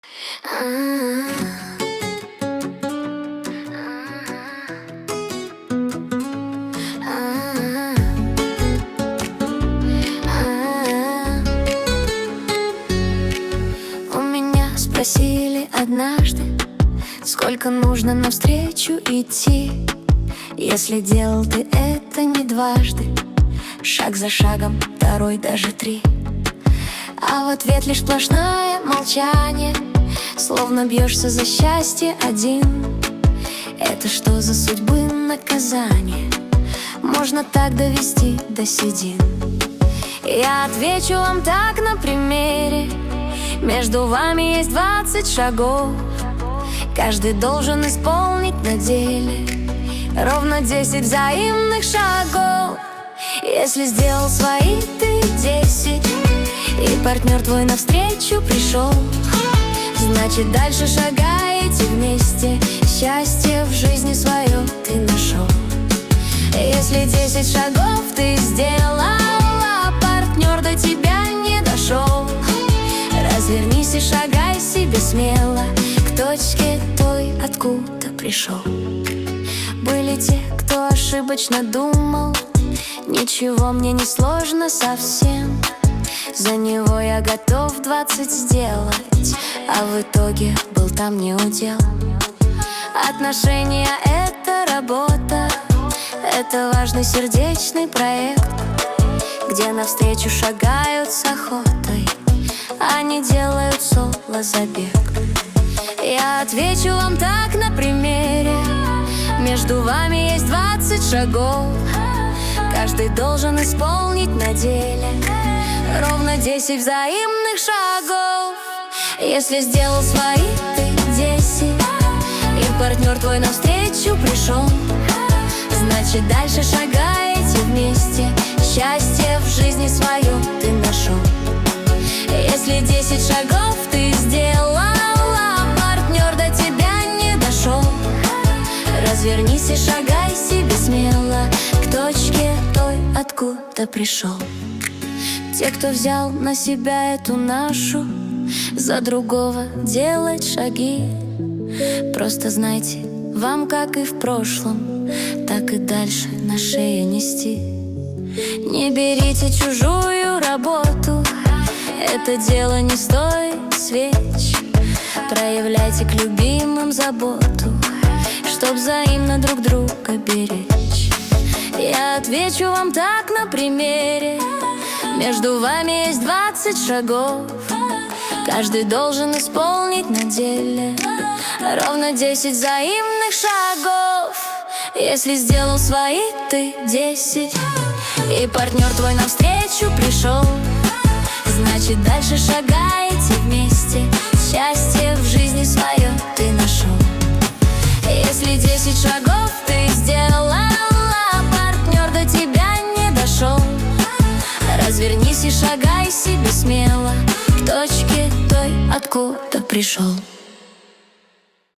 У меня спросили однажды, сколько нужно навстречу идти. Если делал ты это не дважды, шаг за шагом, второй, даже три. А в ответ лишь сплошное молчание, словно бьешься за счастье один. Это что за судьбы наказание? Можно так довести до седин. Я отвечу вам так на примере: между вами есть 20 шагов. Каждый должен исполнить на деле ровно 10 взаимных шагов. Если сделал свои ты 10, и партнер твой навстречу пришел, значит, дальше шагаете вместе, счастье в жизни свое ты нашел. Если 10 шагов ты сделал, а партнер до тебя не дошел, развернись и шагай себе смело к точке той, откуда пришел. Были те, кто ошибочно думал: ничего мне не сложно совсем, за него я готов 20 сделать, а в итоге был там не удел. Отношения — это работа, это важный сердечный проект, где навстречу шагают с охотой, а не делают соло-забег. Я отвечу вам так на примере: между вами есть 20 шагов. Каждый должен исполнить на деле ровно 10 взаимных шагов. Если сделал свои ты 10, и партнер твой навстречу пришел, значит, дальше шагаете вместе, счастье в жизни свое ты нашел. Если 10 шагов ты сделал, а партнер до тебя не дошел, развернись и шагай себе смело к точке той, откуда пришел. Те, кто взял на себя эту ношу, за другого делать шаги, просто знайте, вам, как и в прошлом, так и дальше на шее нести. Не берите чужую работу, это дело не стоит свеч. Проявляйте к любимым заботу, чтоб взаимно друг друга беречь. Я отвечу вам так на примере: между вами есть 20 шагов. Каждый должен исполнить на деле ровно 10 взаимных шагов. Если сделал свои ты 10, и партнер твой навстречу пришел, значит, дальше шагаете вместе, счастье в жизни свое ты нашел. Если 10 шагов ты сделал, а партнер до тебя не дошел, развернись и шагай себе смело к точке той, откуда пришел.